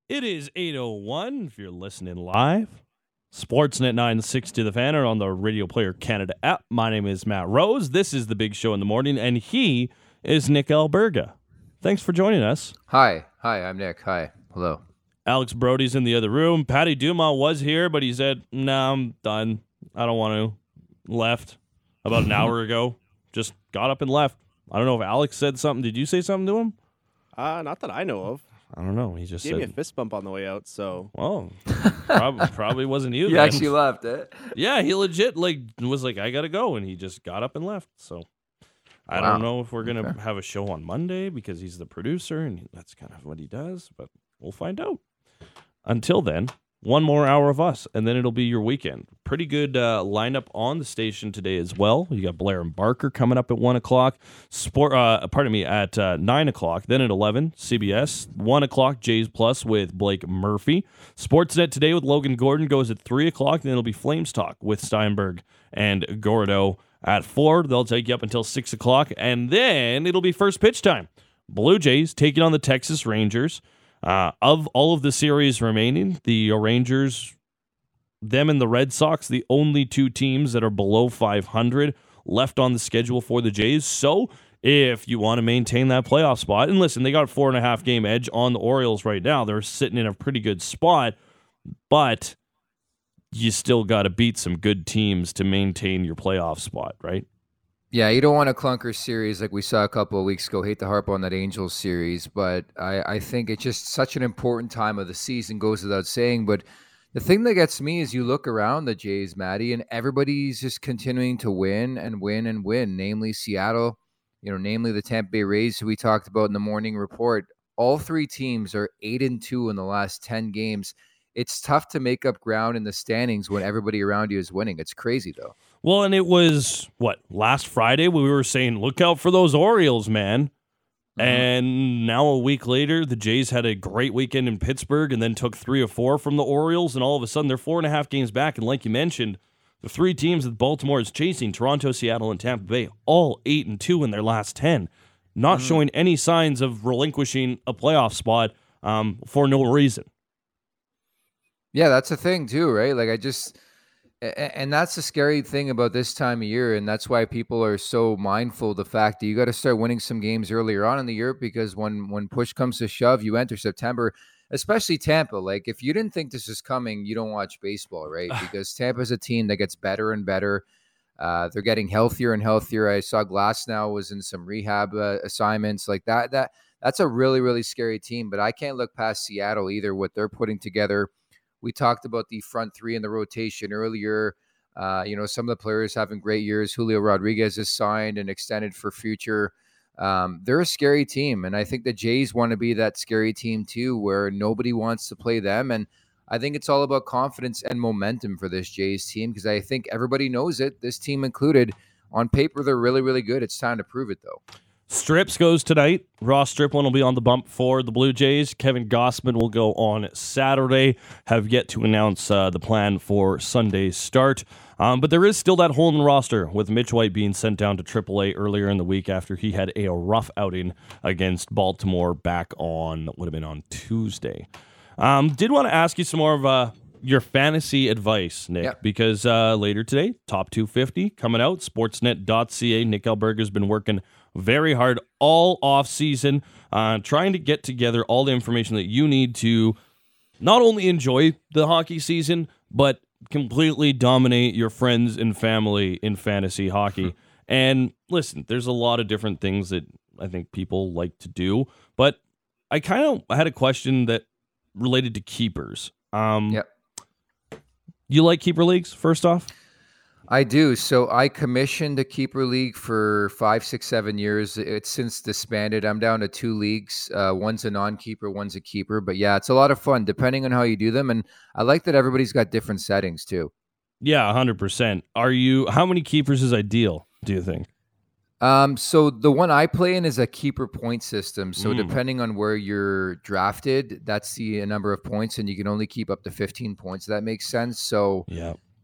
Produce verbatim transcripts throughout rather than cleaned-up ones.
It is eight oh one if you're listening live. Sportsnet nine sixty The Fan are on the Radio Player Canada app. My name is Matt Rose. This is The Big Show in the Morning, and he is Nick Alberga. Thanks for joining us. Hi. Hi, I'm Nick. Hi. Hello. Alex Brody's in the other room. Patty Dumas was here, but he said, nah, I'm done. I don't want to. Left about an hour ago. Just got up and left. I don't know if Alex said something. Did you say something to him? Uh, not that I know of. I don't know. He just Gave said, me a fist bump on the way out, so. well, probably, probably wasn't you You then. actually left, eh? Yeah, he legit like was like, I gotta go, and he just got up and left. So I Wow. don't know if we're gonna Okay. have a show on Monday because he's the producer and that's kind of what he does, but we'll find out. Until then, one more hour of us, and then it'll be your weekend. Pretty good uh, lineup on the station today as well. You got Blair and Barker coming up at one o'clock. Sport, uh, pardon me, at uh, nine o'clock. Then at eleven, C B S. One o'clock, Jays Plus with Blake Murphy. Sportsnet today with Logan Gordon goes at three o'clock. Then it'll be Flames Talk with Steinberg and Gordo at four. They'll take you up until six o'clock, and then it'll be first pitch time. Blue Jays taking on the Texas Rangers. Uh, of all of the series remaining, the Rangers, them and the Red Sox, the only two teams that are below five hundred left on the schedule for the Jays. So if you want to maintain that playoff spot, and listen, they got a four and a half game edge on the Orioles right now. They're sitting in a pretty good spot, but you still got to beat some good teams to maintain your playoff spot, right? Yeah, you don't want a clunker series like we saw a couple of weeks ago. Hate to harp on that Angels series, but I, I think it's just such an important time of the season, goes without saying. But the thing that gets me is you look around the Jays, Maddie, and everybody's just continuing to win and win and win, namely Seattle, you know, namely the Tampa Bay Rays, who we talked about in the morning report. All three teams are eight and two in the last ten games. It's tough to make up ground in the standings when everybody around you is winning. It's crazy, though. Well, and it was, what, last Friday we were saying, look out for those Orioles, man. Mm-hmm. And now a week later, the Jays had a great weekend in Pittsburgh and then took three or four from the Orioles, and all of a sudden they're four and a half games back. And like you mentioned, the three teams that Baltimore is chasing, Toronto, Seattle, and Tampa Bay, all eight and two in their last ten, not mm-hmm. showing any signs of relinquishing a playoff spot um, for no reason. Yeah, that's a thing too, right? Like I just... And that's the scary thing about this time of year, and that's why people are so mindful of the fact that you got to start winning some games earlier on in the year, because when when push comes to shove, you enter September, especially Tampa. Like, if you didn't think this is coming, you don't watch baseball, right? Because Tampa's a team that gets better and better. Uh, they're getting healthier and healthier. I saw Glasnow was in some rehab uh, assignments like that. That That's a really, really scary team, but I can't look past Seattle either, what they're putting together. We talked about the front three in the rotation earlier. Uh, you know, some of the players having great years. Julio Rodriguez is signed and extended for future. Um, they're a scary team, and I think the Jays want to be that scary team too, where nobody wants to play them. And I think it's all about confidence and momentum for this Jays team, because I think everybody knows it, this team included. On paper, they're really, really good. It's time to prove it, though. Strips goes tonight. Ross Stripling will be on the bump for the Blue Jays. Kevin Gossman will go on Saturday. Have yet to announce uh, the plan for Sunday's start. Um, but there is still that hole in the roster, with Mitch White being sent down to triple A earlier in the week after he had a rough outing against Baltimore back on, would have been on Tuesday. Um, did want to ask you some more of uh, your fantasy advice, Nick, yep. because uh, later today, Top two fifty coming out, sportsnet dot c a. Nick Alberga has been working very hard all off season, uh, trying to get together all the information that you need to not only enjoy the hockey season, but completely dominate your friends and family in fantasy hockey. And listen, there's a lot of different things that I think people like to do, but I kind of had a question that related to keepers. Um, yep. You like keeper leagues, first off? I do. So I commissioned a keeper league for five, six, seven years. It's since disbanded. I'm down to two leagues. Uh, one's a non-keeper, one's a keeper. But yeah, it's a lot of fun depending on how you do them. And I like that everybody's got different settings too. Yeah, one hundred percent. Are you? How many keepers is ideal, do you think? Um, so the one I play in is a keeper point system. So Mm. depending on where you're drafted, that's the number of points, and you can only keep up to fifteen points. That makes sense. So Yeah.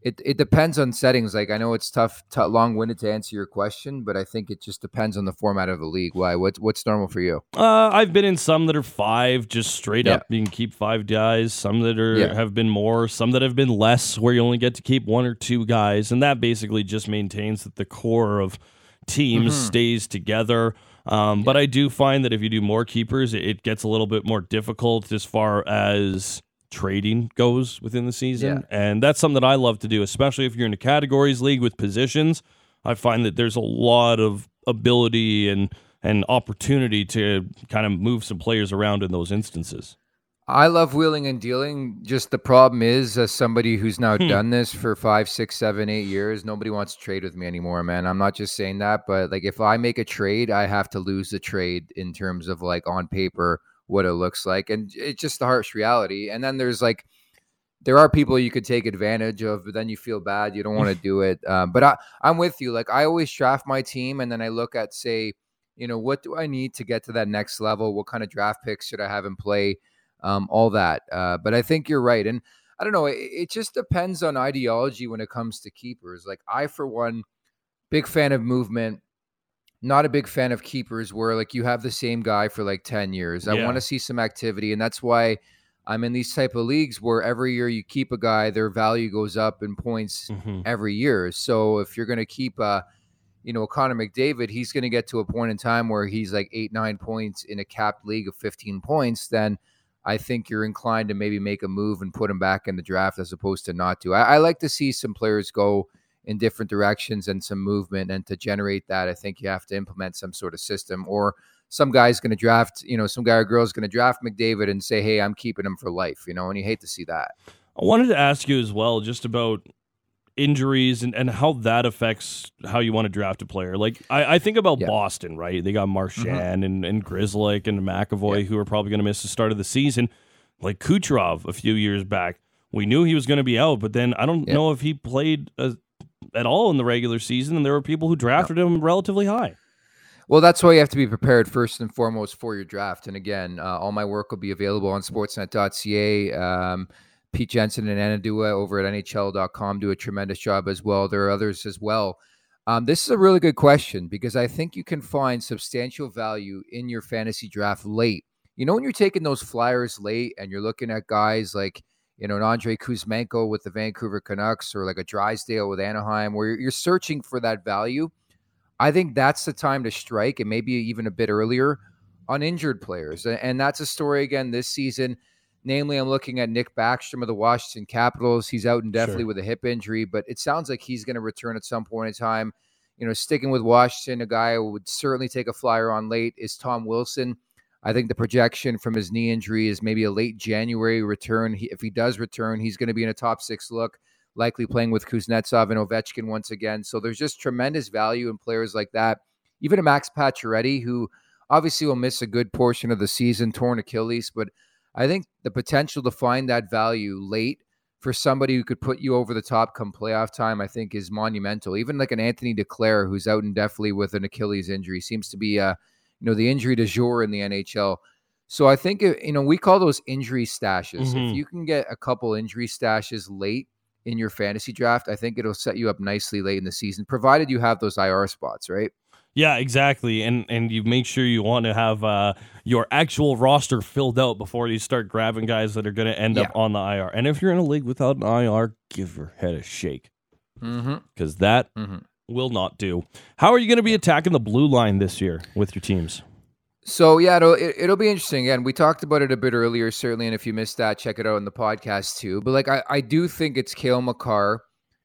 It it depends on settings. Like I know it's tough, t- long-winded to answer your question, but I think it just depends on the format of the league. Why? What's what's normal for you? Uh, I've been in some that are five, just straight Yeah. up. You can keep five guys. Some that are Yeah. have been more. Some that have been less, where you only get to keep one or two guys, and that basically just maintains that the core of teams Mhm. stays together. Um, But I do find that if you do more keepers, it, it gets a little bit more difficult as far as trading goes within the season. And that's something that I love to do, especially if you're in a categories league with positions. I find that there's a lot of ability and and opportunity to kind of move some players around in those instances. I love wheeling and dealing. Just the problem is, as somebody who's now Hmm. done this for five, six, seven, eight years, nobody wants to trade with me anymore, man. I'm not just saying that, but like if I make a trade, I have to lose the trade in terms of like on paper what it looks like, and it's just the harsh reality. And then there's like there are people you could take advantage of, but then you feel bad. You don't want to do it. Um, but I, I'm with you. Like I always draft my team, and then I look at say, you know, what do I need to get to that next level? What kind of draft picks should I have in play? Um, all that. Uh, but I think you're right. And I don't know, it, it just depends on ideology when it comes to keepers. Like I, for one, big fan of movement, not a big fan of keepers where like you have the same guy for like ten years. I Yeah. want to see some activity. And that's why I'm in these type of leagues where every year you keep a guy, their value goes up in points Mhm. every year. So if you're going to keep uh you know, Connor McDavid, he's going to get to a point in time where he's like eight, nine points in a capped league of fifteen points, then I think you're inclined to maybe make a move and put him back in the draft as opposed to not to. I, I like to see some players go in different directions and some movement. And to generate that, I think you have to implement some sort of system, or some guy's going to draft, you know, some guy or girl is going to draft McDavid and say, hey, I'm keeping him for life, you know, and you hate to see that. I wanted to ask you as well just about injuries and, and how that affects how you want to draft a player. Like, I, I think about Yeah. Boston, right? They got Marchand and, and Grzelcyk and McAvoy, who are probably going to miss the start of the season. Like Kucherov a few years back, we knew he was going to be out, but then I don't Yeah. know if he played uh, at all in the regular season, and there were people who drafted him relatively high. Well, that's why you have to be prepared first and foremost for your draft. And again, uh, all my work will be available on sportsnet dot c a. Um, Pete Jensen and Anna Dua over at N H L dot com do a tremendous job as well. There are others as well. Um, this is a really good question because I think you can find substantial value in your fantasy draft late. You know, when you're taking those flyers late and you're looking at guys like, you know, an Andrei Kuzmenko with the Vancouver Canucks or like a Drysdale with Anaheim, where you're, you're searching for that value, I think that's the time to strike, and maybe even a bit earlier on injured players. A- And that's a story again this season. Namely, I'm looking at Nick Backstrom of the Washington Capitals. He's out indefinitely Sure. with a hip injury, but it sounds like he's going to return at some point in time. You know, sticking with Washington, a guy who would certainly take a flyer on late is Tom Wilson. I think the projection from his knee injury is maybe a late January return. He, if he does return, he's going to be in a top six look, likely playing with Kuznetsov and Ovechkin once again. So there's just tremendous value in players like that. Even a Max Pacioretty, who obviously will miss a good portion of the season, torn Achilles, but I think the potential to find that value late for somebody who could put you over the top come playoff time, I think is monumental. Even like an Anthony Duclair, who's out indefinitely with an Achilles injury, seems to be, uh, you know, the injury du jour in the N H L. So I think, uh, you know, we call those injury stashes. Mhm. If you can get a couple injury stashes late in your fantasy draft, I think it'll set you up nicely late in the season, provided you have those I R spots, right? Yeah, exactly. And and you make sure you want to have uh, your actual roster filled out before you start grabbing guys that are going to end up Yeah. on the I R. And if you're in a league without an I R, give your head a shake, Mm-hmm. because that Mm-hmm. will not do. How are you going to be attacking the blue line this year with your teams? So yeah, it'll it, it'll be interesting. Again, we talked about it a bit earlier, certainly, and if you missed that, check it out on the podcast too. But like, I, I do think it's Cale Makar,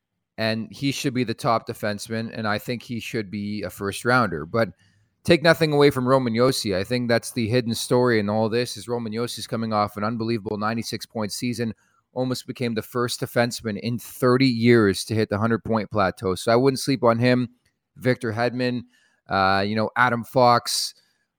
and he should be the top defenseman, and I think he should be a first rounder. But take nothing away from Roman Josi. I think that's the hidden story in all this. Is Roman Josi's coming off an unbelievable ninety-six point season, almost became the first defenseman in thirty years to hit the hundred point plateau. So I wouldn't sleep on him. Victor Hedman, uh, you know, Adam Fox.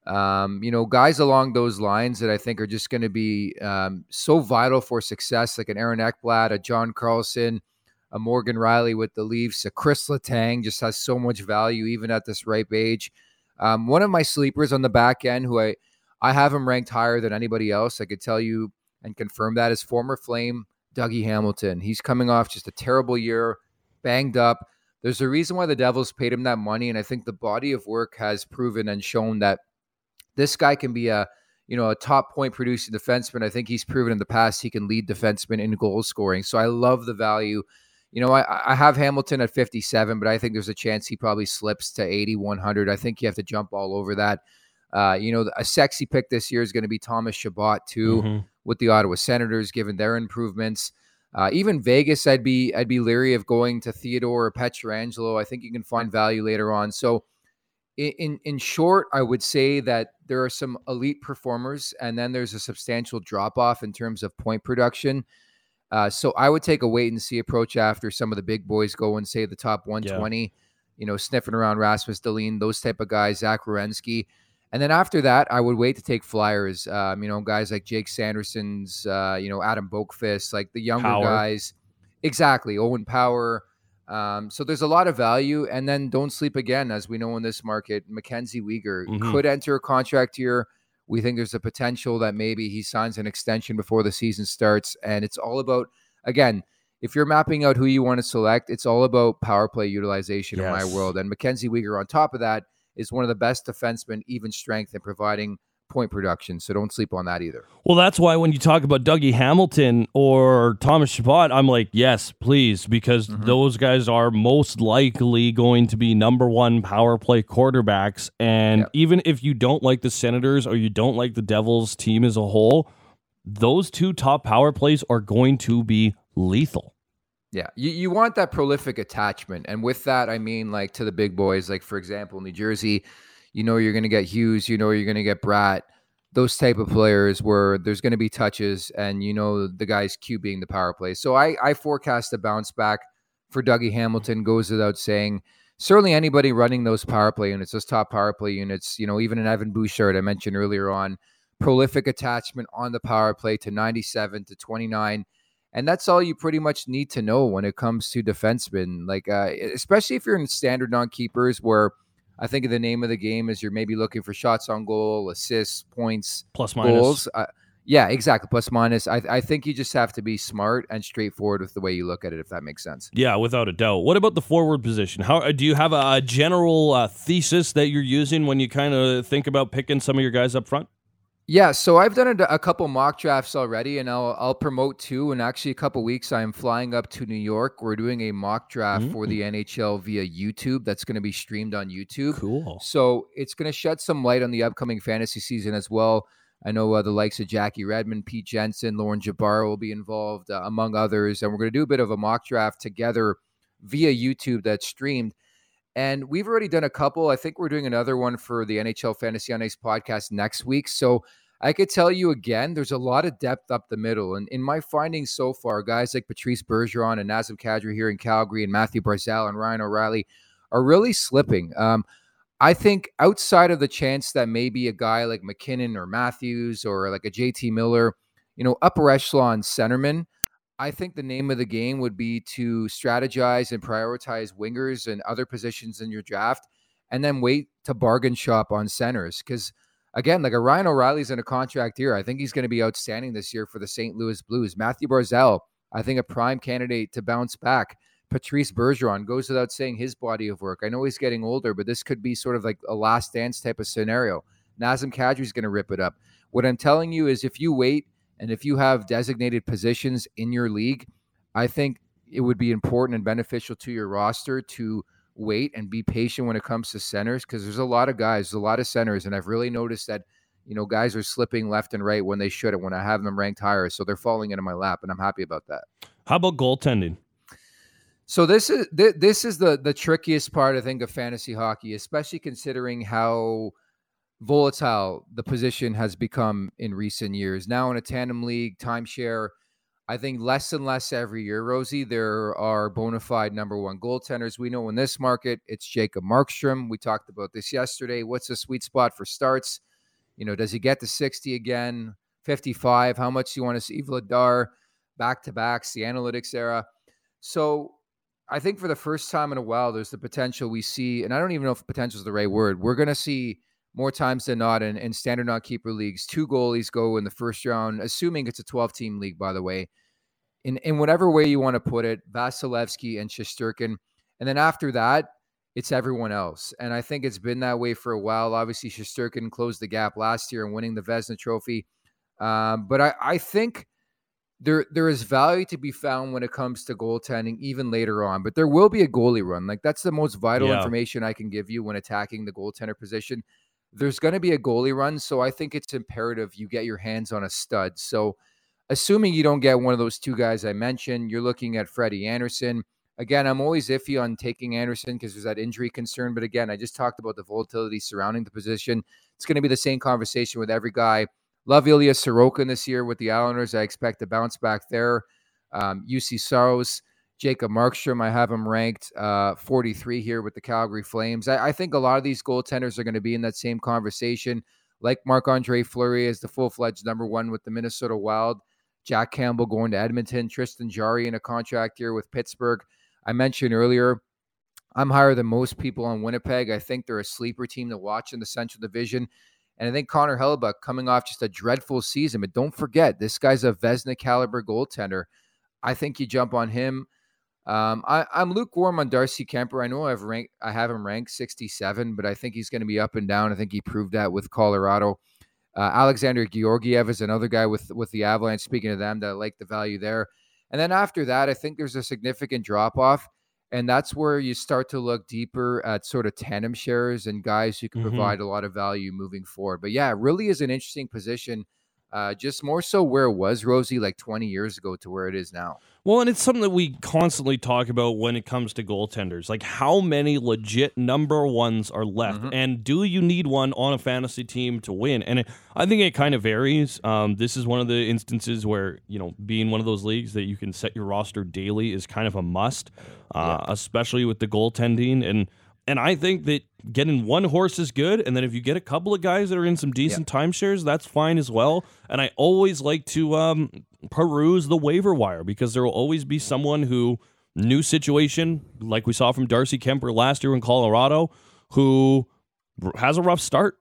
Um, you know, guys along those lines that I think are just going to be um, so vital for success, like an Aaron Ekblad, a John Carlson, a Morgan Riley with the Leafs, a Chris Letang just has so much value even at this ripe age. Um, one of my sleepers on the back end, who I, I have him ranked higher than anybody else, I could tell you and confirm that, is former Flame Dougie Hamilton. He's coming off just a terrible year, banged up. There's a reason why the Devils paid him that money, and I think the body of work has proven and shown that this guy can be a, you know, a top point producing defenseman. I think he's proven in the past he can lead defensemen in goal scoring. So I love the value. You know, I, I have Hamilton at fifty-seven, but I think there's a chance he probably slips to eighty, one hundred. I think you have to jump all over that. Uh, you know, a sexy pick this year is going to be Thomas Chabot too, Mm-hmm. with the Ottawa Senators, given their improvements. Uh, even Vegas, I'd be I'd be leery of going to Theodore or Pietrangelo. I think you can find value later on. So, in, in in short, I would say that there are some elite performers, and then there's a substantial drop off in terms of point production. Uh, so I would take a wait and see approach after some of the big boys go and say the top one twenty. Yeah. You know, sniffing around Rasmus Dahlin, those type of guys, Zach Werenski. And then after that, I would wait to take flyers. Um, you know, guys like Jake Sanderson's, uh, you know, Adam Boakfist, like the younger Power. guys. Exactly. Owen Power. Um, so there's a lot of value. And then don't sleep again, as we know in this market, Mackenzie Weegar Mhm. could enter a contract here. We think there's a potential that maybe he signs an extension before the season starts. And it's all about, again, if you're mapping out who you want to select, it's all about power play utilization in my Yes. world. And Mackenzie Weegar, on top of that, is one of the best defensemen, even strength, in providing point production. So don't sleep on that either. Well, that's why when you talk about Dougie Hamilton or Thomas Chabot, I'm like, yes, please, because Mhm. those guys are most likely going to be number one power play quarterbacks. And Yep. even if you don't like the Senators or you don't like the Devils team as a whole, those two top power plays are going to be lethal. Yeah, you, you want that prolific attachment. And with that, I mean, like, to the big boys, like, for example, New Jersey, you know you're going to get Hughes, you know you're going to get Bratt, those type of players where there's going to be touches and, you know, the guy's QBing the power play. So I, I forecast a bounce back for Dougie Hamilton, goes without saying. Certainly anybody running those power play units, those top power play units, you know, even an Evan Bouchard I mentioned earlier on, prolific attachment on the power play to ninety-seven to twenty-nine. And that's all you pretty much need to know when it comes to defensemen, like uh, especially if you're in standard non-keepers, where I think the name of the game is you're maybe looking for shots on goal, assists, points, Plus minus. goals. Uh, yeah, exactly. Plus minus. I, I think you just have to be smart and straightforward with the way you look at it, if that makes sense. Yeah, without a doubt. What about the forward position? How do you have a, a general uh, thesis that you're using when you kind of think about picking some of your guys up front? Yeah, so I've done a, a couple mock drafts already, and I'll I'll promote two. In actually a couple weeks, I'm flying up to New York. We're doing a mock draft Mm. for the N H L via YouTube. That's going to be streamed on YouTube. Cool. So it's going to shed some light on the upcoming fantasy season as well. I know uh, the likes of Jackie Redmond, Pete Jensen, Lauren Jabbar will be involved, uh, among others. And we're going to do a bit of a mock draft together via YouTube that's streamed. And we've already done a couple. I think we're doing another one for the N H L Fantasy on Ice podcast next week. So I could tell you again, there's a lot of depth up the middle. And in my findings so far, guys like Patrice Bergeron and Nazem Kadri here in Calgary and Matthew Barzal and Ryan O'Reilly are really slipping. Um, I think outside of the chance that maybe a guy like McKinnon or Matthews or like a J T Miller, you know, upper echelon centerman, I think the name of the game would be to strategize and prioritize wingers and other positions in your draft and then wait to bargain shop on centers. Because, again, like a Ryan O'Reilly's in a contract year. I think he's going to be outstanding this year for the Saint Louis Blues. Matthew Barzal, I think a prime candidate to bounce back. Patrice Bergeron, goes without saying his body of work. I know he's getting older, but this could be sort of like a last dance type of scenario. Nazem Kadri's going to rip it up. What I'm telling you is if you wait and if you have designated positions in your league, I think it would be important and beneficial to your roster to wait and be patient when it comes to centers, because there's a lot of guys, there's a lot of centers, and I've really noticed that, you know, guys are slipping left and right when they shouldn't, when I have them ranked higher. So they're falling into my lap, and I'm happy about that. How about goaltending? So this is th- this is the the trickiest part, I think, of fantasy hockey, especially considering how volatile the position has become in recent years. Now in a tandem league, timeshare, I think less and less every year, Rosie, there are bona fide number one goaltenders. We know in this market, it's Jacob Markstrom. We talked about this yesterday. What's the sweet spot for starts? You know, does he get to sixty again, fifty-five? How much do you want to see Vladar, back-to-backs, the analytics era? So I think for the first time in a while, there's the potential we see, and I don't even know if potential is the right word. We're going to see more times than not in, in standard non-keeper leagues, two goalies go in the first round, assuming it's a twelve-team league, by the way. in, in whatever way you want to put it, Vasilevsky and Shesterkin. And then after that, it's everyone else. And I think it's been that way for a while. Obviously, Shesterkin closed the gap last year and winning the Vezina Trophy. Um, but I, I think there there is value to be found when it comes to goaltending, even later on. But there will be a goalie run. Like, that's the most vital Yeah. information I can give you when attacking the goaltender position. There's going to be a goalie run. So I think it's imperative you get your hands on a stud. So assuming you don't get one of those two guys I mentioned, you're looking at Freddie Anderson. Again, I'm always iffy on taking Anderson because there's that injury concern. But again, I just talked about the volatility surrounding the position. It's going to be the same conversation with every guy. Love Ilya Sorokin this year with the Islanders. I expect to bounce back there. Um, U C Saros, Jacob Markstrom, I have him ranked uh, forty-three here with the Calgary Flames. I, I think a lot of these goaltenders are going to be in that same conversation, like Marc-Andre Fleury is the full-fledged number one with the Minnesota Wild. Jack Campbell going to Edmonton. Tristan Jarry in a contract here with Pittsburgh. I mentioned earlier, I'm higher than most people on Winnipeg. I think they're a sleeper team to watch in the Central Division. And I think Connor Hellebuyck coming off just a dreadful season. But don't forget, this guy's a Vezina caliber goaltender. I think you jump on him. Um, I, I'm lukewarm on Darcy Kemper. I know I've ranked, I have him ranked sixty-seven, but I think he's going to be up and down. I think he proved that with Colorado. Uh, Alexander Georgiev is another guy with, with the Avalanche. Speaking of them, that I like the value there. And then after that, I think there's a significant drop-off. And that's where you start to look deeper at sort of tandem shares and guys who can Mhm. provide a lot of value moving forward. But yeah, it really is an interesting position. Uh, just more so where it was, Rosie, like twenty years ago to where it is now. Well, and it's something that we constantly talk about when it comes to goaltenders. Like, how many legit number ones are left? Mhm. And do you need one on a fantasy team to win? And it, I think it kind of varies. Um, this is one of the instances where, you know, being one of those leagues that you can set your roster daily is kind of a must, uh, especially with the goaltending. And And I think that getting one horse is good, and then if you get a couple of guys that are in some decent timeshares, that's fine as well. And I always like to um, peruse the waiver wire because there will always be someone who, new situation, like we saw from Darcy Kemper last year in Colorado, who has a rough start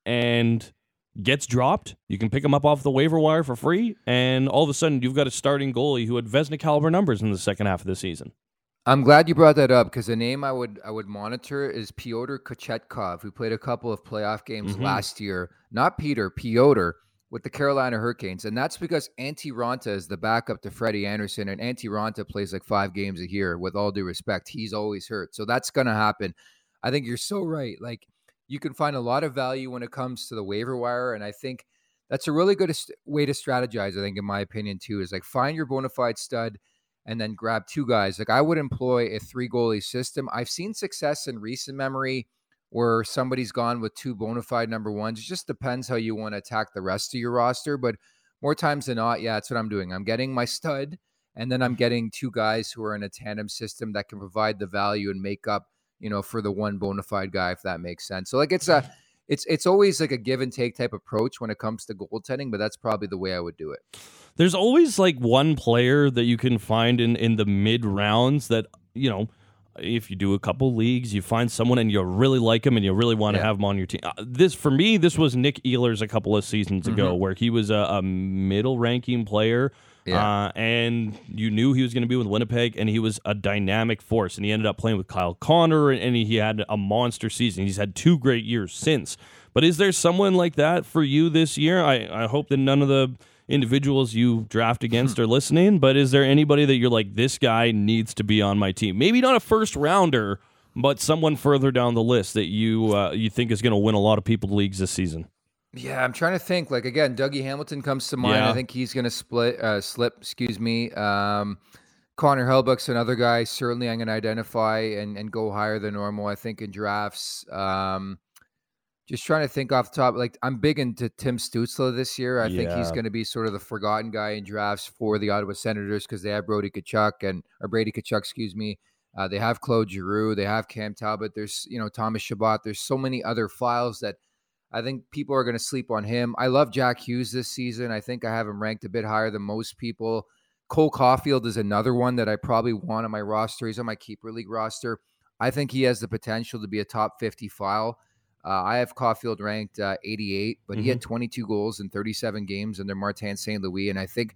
and gets dropped. You can pick him up off the waiver wire for free, and all of a sudden you've got a starting goalie who had Vezina caliber numbers in the second half of the season. I'm glad you brought that up because the name I would I would monitor is Pyotr Kochetkov, who played a couple of playoff games Mhm. last year. Not Peter, Pyotr, with the Carolina Hurricanes. And that's because Antti Ranta is the backup to Freddie Anderson, and Antti Ranta plays like five games a year. With all due respect, he's always hurt. So that's going to happen. I think you're so right. Like, you can find a lot of value when it comes to the waiver wire, and I think that's a really good est- way to strategize, I think, in my opinion, too, is like find your bona fide stud and then grab two guys. Like, I would employ a three goalie system. I've seen success in recent memory where somebody's gone with two bona fide number ones. It just depends how you want to attack the rest of your roster. But more times than not, yeah, that's what I'm doing. I'm getting my stud, and then I'm getting two guys who are in a tandem system that can provide the value and make up, you know, for the one bona fide guy, if that makes sense. So like it's a, it's it's always like a give and take type approach when it comes to goaltending, but that's probably the way I would do it. There's always like one player that you can find in, in the mid rounds that, you know, if you do a couple leagues, you find someone and you really like him and you really want to Yeah. have him on your team. Uh, this, for me, this was Nick Ehlers a couple of seasons ago, Mhm. where he was a, a middle ranking player. Yeah. Uh, and you knew he was going to be with Winnipeg, and he was a dynamic force. And he ended up playing with Kyle Connor, and, and he had a monster season. He's had two great years since. But is there someone like that for you this year? I, I hope that none of the individuals you draft against are listening, but is there anybody that you're like, this guy needs to be on my team? Maybe not a first rounder, but someone further down the list that you uh, you think is going to win a lot of people leagues this season. Yeah, I'm trying to think. Like, again, Dougie Hamilton comes to mind. Yeah. I think he's going to split, uh, slip. Excuse me. Um, Connor Hellebuyck's another guy. Certainly, I'm going to identify and, and go higher than normal. I think in drafts. Um, just trying to think off the top. Like, I'm big into Tim Stützle this year. I think he's Yeah. going to be sort of the forgotten guy in drafts for the Ottawa Senators because they have Brody Tkachuk and or Brady Tkachuk. Excuse me. Uh, they have Claude Giroux. They have Cam Talbot. There's you know Thomas Chabot. There's so many other files that I think people are going to sleep on him. I love Jack Hughes this season. I think I have him ranked a bit higher than most people. Cole Caulfield is another one that I probably want on my roster. He's on my keeper league roster. I think he has the potential to be a top fifty file. Uh, I have Caulfield ranked uh, eighty-eight, but he had twenty-two goals in thirty-seven games under Martin Saint Louis. And I think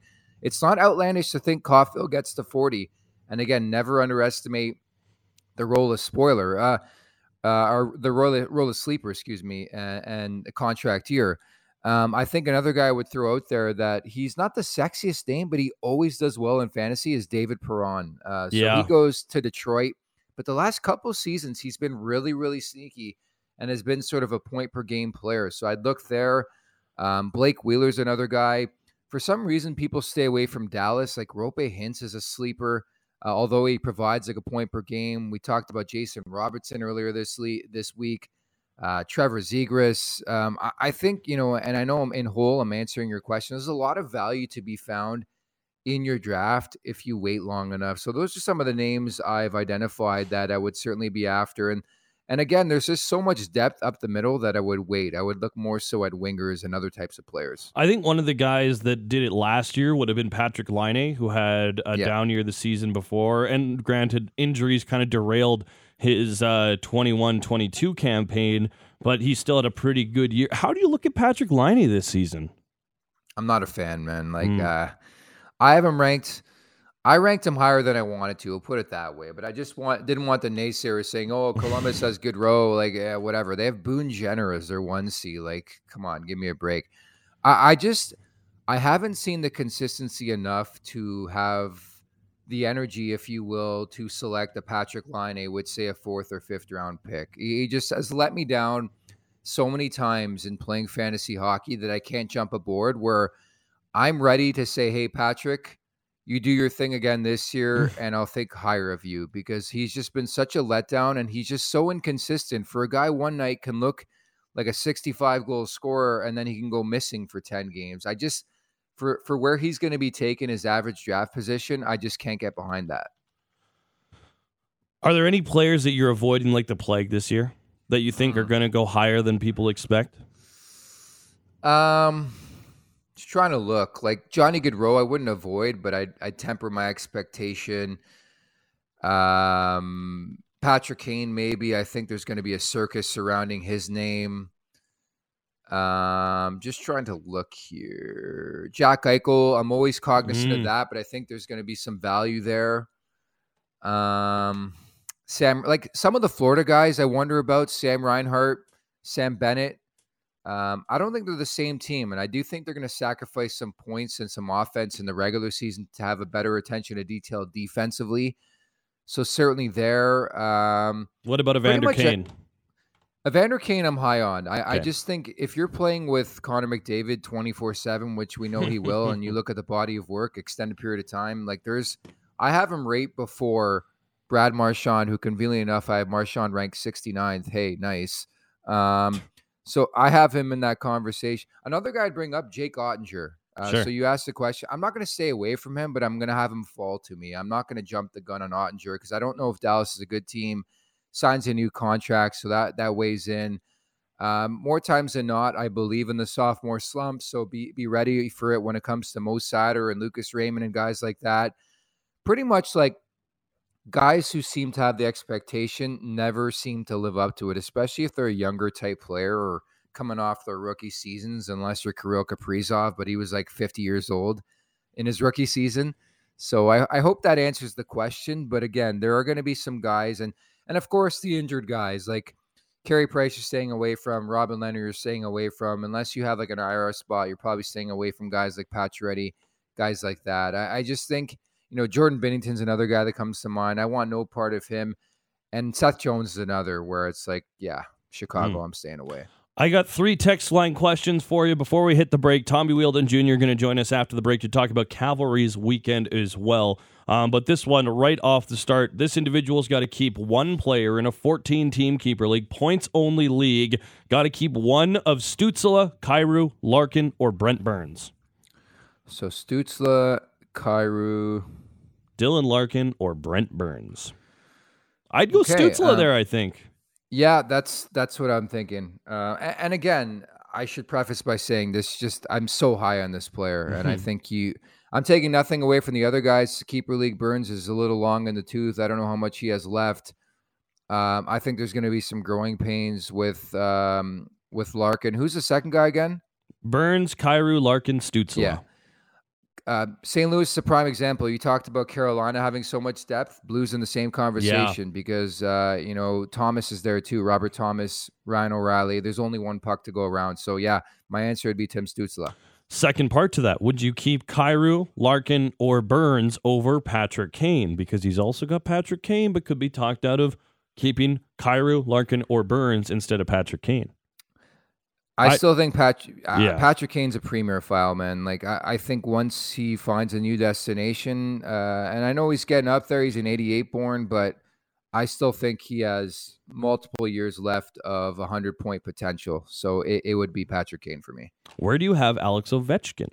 it's not outlandish to think Caulfield gets to forty. And again, never underestimate the role of spoiler, uh, uh, or the role of, role of sleeper, excuse me, and, and the contract here. Um, I think another guy I would throw out there that he's not the sexiest name, but he always does well in fantasy is David Perron. Uh, so Yeah. he goes to Detroit, but the last couple of seasons he's been really, really sneaky and has been sort of a point per game player. So I'd look there. Um, Blake Wheeler's another guy. For some reason, people stay away from Dallas. Like Rope Hintz is a sleeper, uh, although he provides like a point per game. We talked about Jason Robertson earlier this le- this week. Uh, Trevor Zegras. Um, I, I think, you know, and I know I'm in whole, I'm answering your question. There's a lot of value to be found in your draft if you wait long enough. So those are some of the names I've identified that I would certainly be after. And and again, there's just so much depth up the middle that I would wait. I would look more so at wingers and other types of players. I think one of the guys that did it last year would have been Patrick Laine, who had a Yeah. down year the season before. And granted, injuries kind of derailed his uh, twenty-one twenty-two campaign, but he still had a pretty good year. How do you look at Patrick Laine this season? I'm not a fan, man. Like, Mm. uh, I have him ranked. I ranked him higher than I wanted to. I'll put it that way. But I just want didn't want the naysayers saying, "Oh, Columbus has good row." Like, yeah, whatever. They have Boone Jenner as their one C. Like, come on, give me a break. I, I just I haven't seen the consistency enough to have the energy, if you will, to select a Patrick Laine with, say, a fourth or fifth round pick. He, he just has let me down so many times in playing fantasy hockey that I can't jump aboard. Where I'm ready to say, hey, Patrick, you do your thing again this year, and I'll think higher of you, because he's just been such a letdown, and he's just so inconsistent. For a guy one night can look like a sixty-five goal scorer, and then he can go missing for ten games. I just, for, for where he's going to be taking his average draft position, I just can't get behind that. Are there any players that you're avoiding like the plague this year that you think are going to go higher than people expect? Um... Just trying to look like Johnny Gaudreau. I wouldn't avoid, but I'd, I'd temper my expectation. Um, Patrick Kane, maybe. I think there's going to be a circus surrounding his name. Um, just trying to look here. Jack Eichel. I'm always cognizant Mm. of that, but I think there's going to be some value there. Um, Sam, like some of the Florida guys, I wonder about Sam Reinhart, Sam Bennett. Um, I don't think they're the same team, and I do think they're going to sacrifice some points and some offense in the regular season to have a better attention to detail defensively. So certainly there. Um, What about pretty Evander much Kane? Evander Kane, I'm high on. I, I Okay. just think if you're playing with Connor McDavid twenty-four seven, which we know he will, and you look at the body of work, extended period of time, like there's, I have him right before Brad Marchand, who conveniently enough, I have Marchand ranked sixty-ninth. Hey, nice. Um, So I have him in that conversation. Another guy I'd bring up, Jake Ottinger. Uh, Sure. So you asked the question. I'm not going to stay away from him, but I'm going to have him fall to me. I'm not going to jump the gun on Ottinger because I don't know if Dallas is a good team, signs a new contract, so that that weighs in. Um, more times than not, I believe in the sophomore slump, so be be ready for it when it comes to Mo Sader and Lucas Raymond and guys like that. Pretty much like guys who seem to have the expectation never seem to live up to it, especially if they're a younger type player or coming off their rookie seasons, unless you're Kirill Kaprizov, but he was like fifty years old in his rookie season. So I, I hope that answers the question. But again, there are going to be some guys, and and of course the injured guys like Carey Price you're staying away from, Robin Leonard you're staying away from. Unless you have like an I R S spot, you're probably staying away from guys like Pacioretty, guys like that. I, I just think, you know, Jordan Binnington's another guy that comes to mind. I want no part of him. And Seth Jones is another where it's like, yeah, Chicago, I'm staying away. I got three text line questions for you before we hit the break. Tommy Wheeldon Junior going to join us after the break to talk about Cavalry's weekend as well. Um, but this one, right off the start, this individual's got to keep one player in a fourteen-team keeper league, points-only league. Got to keep one of Stützle, Kyrou, Larkin, or Brent Burns. So Stützle, Kyrou, Dylan Larkin, or Brent Burns. I'd go Okay, Stützle um, there, I think. Yeah, that's that's what I'm thinking. Uh, and, and again, I should preface by saying this: just I'm so high on this player, and I think you. I'm taking nothing away from the other guys. Keeper League Burns is a little long in the tooth. I don't know how much he has left. Um, I think there's going to be some growing pains with um, with Larkin. Who's the second guy again? Burns, Kyrou, Larkin, Stützle. Yeah. Uh, Saint Louis is a prime example. You talked about Carolina having so much depth. Blues in the same conversation because, uh, you know, Thomas is there too. Robert Thomas, Ryan O'Reilly. There's only one puck to go around. So, yeah, my answer would be Tim Stützle. Second part to that, would you keep Kyrou, Larkin, or Burns over Patrick Kane? Because he's also got Patrick Kane, but could be talked out of keeping Kyrou, Larkin, or Burns instead of Patrick Kane. I, I still think Pat, uh, yeah. Patrick Kane's a premier file, man. Like, I, I think once he finds a new destination, uh, and I know he's getting up there, he's an eighty-eight born, but I still think he has multiple years left of one hundred point potential. So it, it would be Patrick Kane for me. Where do you have Alex Ovechkin?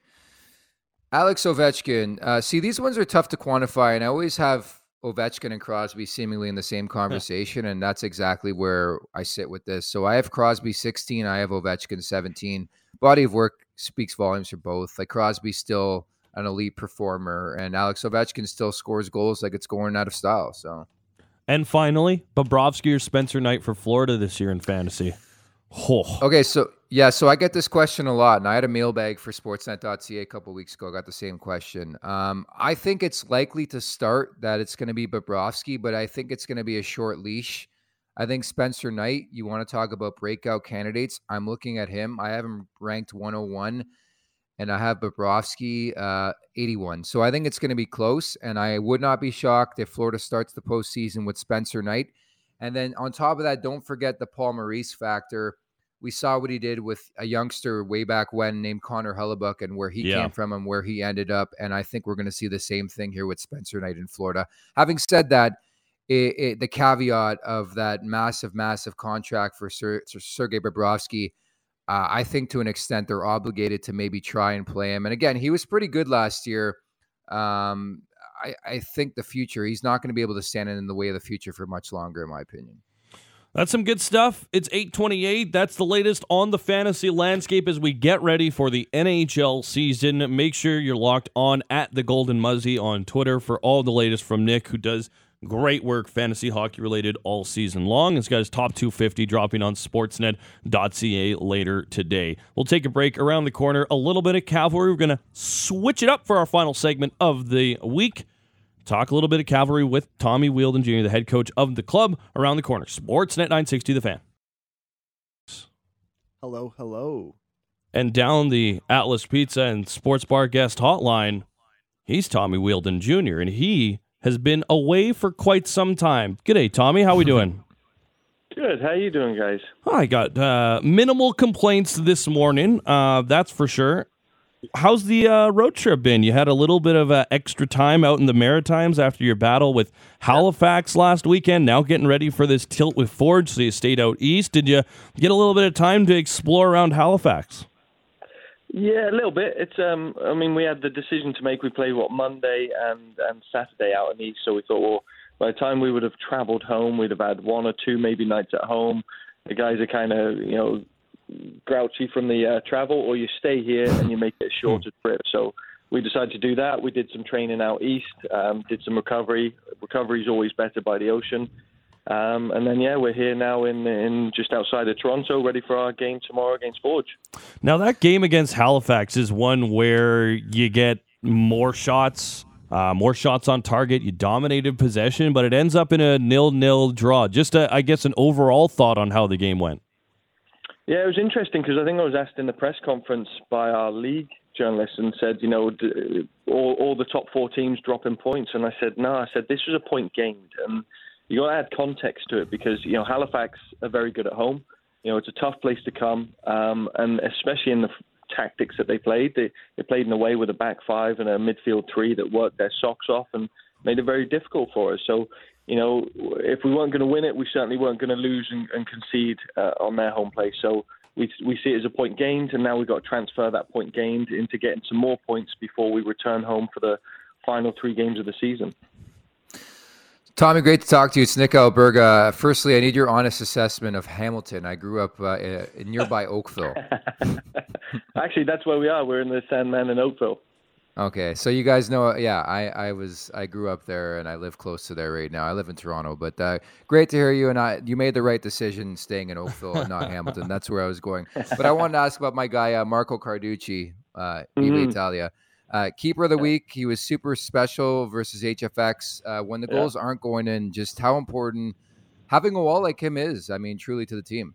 Alex Ovechkin. Uh, see, these ones are tough to quantify, and I always have Ovechkin and Crosby seemingly in the same conversation, and that's exactly where I sit with this. So I have Crosby sixteen, I have Ovechkin seventeen. Body of work speaks volumes for both. Like, Crosby's still an elite performer, and Alex Ovechkin still scores goals like it's going out of style. So, and finally, Bobrovsky or Spencer Knight for Florida this year in fantasy. Oh. Okay, so yeah, so I get this question a lot, and I had a mailbag for sportsnet dot c a a couple weeks ago. I got the same question. Um, I think it's likely to start that it's going to be Bobrovsky, but I think it's going to be a short leash. I think Spencer Knight, you want to talk about breakout candidates, I'm looking at him. I have him ranked one oh one, and I have Bobrovsky uh, eighty-one. So I think it's going to be close, and I would not be shocked if Florida starts the postseason with Spencer Knight. And then on top of that, don't forget the Paul Maurice factor. We saw what he did with a youngster way back when named Connor Hellebuck, and where he Yeah. came from and where he ended up. And I think we're going to see the same thing here with Spencer Knight in Florida. Having said that, it, it, the caveat of that massive, massive contract for Ser, Sergei Bobrovsky, uh, I think to an extent they're obligated to maybe try and play him. And again, he was pretty good last year. Um, I, I think the future, he's not going to be able to stand in the way of the future for much longer, in my opinion. That's some good stuff. It's eight twenty-eight. That's the latest on the fantasy landscape as we get ready for the N H L season. Make sure you're locked on at the Golden Muzzy on Twitter for all the latest from Nick, who does great work fantasy hockey related all season long. He's got his top two fifty dropping on sportsnet dot c a later today. We'll take a break. Around the corner, a little bit of cavalry. We're going to switch it up for our final segment of the week. Talk a little bit of cavalry with Tommy Wheeldon Junior, the head coach of the club. Around the corner, Sportsnet nine sixty, The Fan. Hello, hello. And down the Atlas Pizza and Sports Bar guest hotline, he's Tommy Wheeldon Junior, and he has been away for quite some time. G'day, Tommy. How we doing? Good. How you doing, guys? I got uh, minimal complaints this morning, uh, that's for sure. How's the uh, road trip been? You had a little bit of uh, extra time out in the Maritimes after your battle with Halifax last weekend, now getting ready for this tilt with Forge, so you stayed out east. Did you get a little bit of time to explore around Halifax? Yeah, a little bit. It's um, I mean, we had the decision to make. We play, what, Monday and, and Saturday out in east, so we thought, well, by the time we would have traveled home, we'd have had one or two maybe nights at home. The guys are kind of, you know, grouchy from the uh, travel, or you stay here and you make it a shorter trip. So we decided to do that. We did some training out east, um, did some recovery. Recovery is always better by the ocean. Um, and then, yeah, we're here now in, in just outside of Toronto, ready for our game tomorrow against Forge. Now, that game against Halifax is one where you get more shots, uh, more shots on target. You dominated possession, but it ends up in a nil-nil draw. Just, a, I guess, an overall thought on how the game went. Yeah, it was interesting because I think I was asked in the press conference by our league journalist and said, you know, d- all, all the top four teams dropping points. And I said, no, I said, this was a point gained. And you got to add context to it because, you know, Halifax are very good at home. You know, it's a tough place to come. Um, and especially in the f- tactics that they played, they, they played in a way with a back five and a midfield three that worked their socks off and made it very difficult for us. So, you know, if we weren't going to win it, we certainly weren't going to lose and, and concede uh, on their home place. So we we see it as a point gained, and now we've got to transfer that point gained into getting some more points before we return home for the final three games of the season. Tommy, great to talk to you. It's Nick Alberga. Firstly, I need your honest assessment of Hamilton. I grew up uh, in nearby Oakville. Actually, that's where we are. We're in the Sandman in Oakville. Okay, so you guys know, yeah, I, I was I grew up there and I live close to there right now. I live in Toronto, but uh, great to hear you. And I, you made the right decision staying in Oakville and not Hamilton. That's where I was going. But I wanted to ask about my guy uh, Marco Carducci, uh, Mm-hmm. Viva Italia. Uh, keeper of the week, he was super special versus H F X. Uh, when the Yeah. goals aren't going in, just how important having a wall like him is, I mean, truly to the team.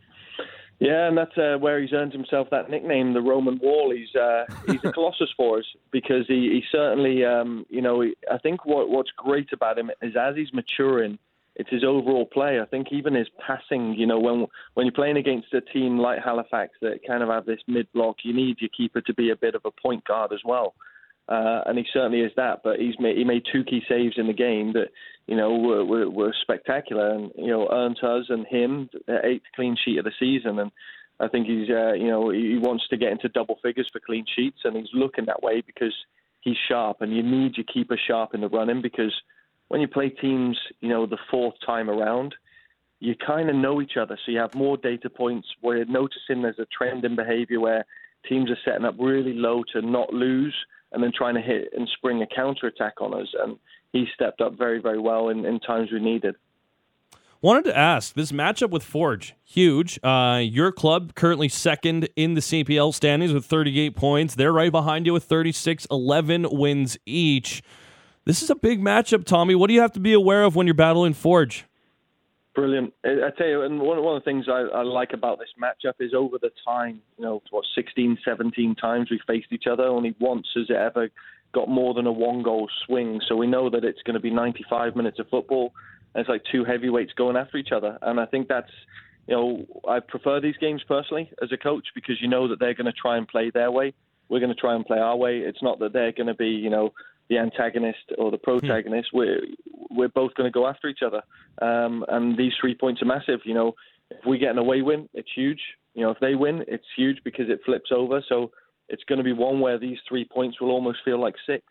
Yeah, and that's uh, where he's earned himself that nickname, the Roman Wall. He's uh, he's a colossus for us because he, he certainly, um, you know, he, I think what what's great about him is as he's maturing, it's his overall play. I think even his passing, you know, when when you're playing against a team like Halifax that kind of have this mid-block, you need your keeper to be a bit of a point guard as well. Uh, and he certainly is that, but he's made, he made two key saves in the game that, you know, were, were, were spectacular and, you know, earned us and him the eighth clean sheet of the season. And I think he's, uh, you know, he wants to get into double figures for clean sheets, and he's looking that way because he's sharp, and you need your keeper sharp in the running because when you play teams, you know, the fourth time around, you kind of know each other. So you have more data points where you're noticing there's a trend in behavior where teams are setting up really low to not lose and then trying to hit and spring a counterattack on us. And he stepped up very, very well in, in times we needed. Wanted to ask, this matchup with Forge, huge. Uh, your club currently second in the C P L standings with thirty-eight points. They're right behind you with thirty-six, eleven wins each. This is a big matchup, Tommy. What do you have to be aware of when you're battling Forge? Brilliant. I tell you, and one, one of the things I, I like about this matchup is over the time, you know, what, sixteen, seventeen times we faced each other, only once has it ever got more than a one-goal swing. So we know that it's going to be ninety-five minutes of football, and it's like two heavyweights going after each other. And I think that's, you know, I prefer these games personally as a coach because you know that they're going to try and play their way. We're going to try and play our way. It's not that they're going to be, you know, the antagonist or the protagonist. Hmm. We're we're both going to go after each other, um, and these three points are massive. You know, if we get an away win, it's huge. You know, if they win, it's huge because it flips over. So it's going to be one where these three points will almost feel like six.